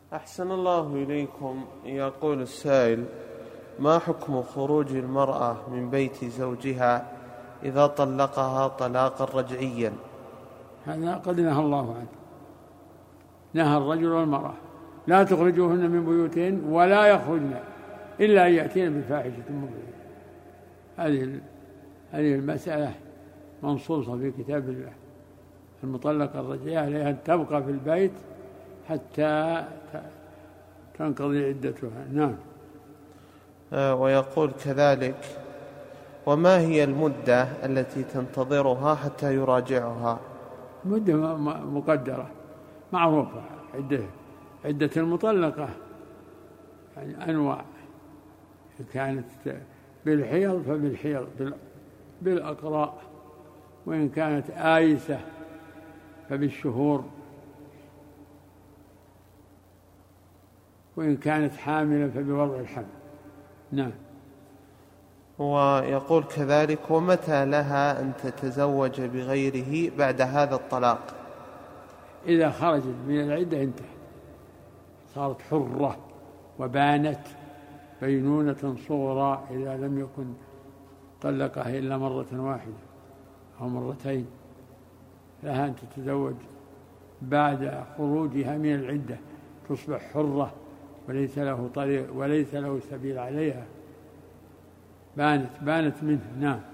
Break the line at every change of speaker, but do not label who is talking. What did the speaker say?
أحسن الله إليكم. يقول السائل: ما حكم خروج المرأة من بيت زوجها إذا طلقها طلاقا رجعيا؟
هذا قد نهى الله عنه، نهى الرجل والمرأة لا تخرجوهن من بيوتهن ولا يخرجن إلا أن يأتين بفاحشة مبينة. هذه المسألة منصوصة في كتاب الله. المطلقة الرجعية عليها أن تبقى في البيت حتى تنقضي عدتها. نعم.
ويقول كذلك: وما هي المدة التي تنتظرها حتى يراجعها؟
مدة مقدرة معروفة. عدة المطلقة يعني أنواع، إن كانت بالحيض فبالحيض بالأقراء، وإن كانت آيسة فبالشهور، وإن كانت حاملة فبوضع الحمل. نعم.
ويقول كذلك: ومتى لها أن تتزوج بغيره بعد هذا الطلاق؟
إذا خرجت من العدة انتهت، صارت حرة وبانت بينونة صغرى، إذا لم يكن طلقها إلا مرة واحدة أو مرتين لها أن تتزوج بعد خروجها من العدة، تصبح حرة وليس له طريق وليس له سبيل عليها، بانت منه. نعم.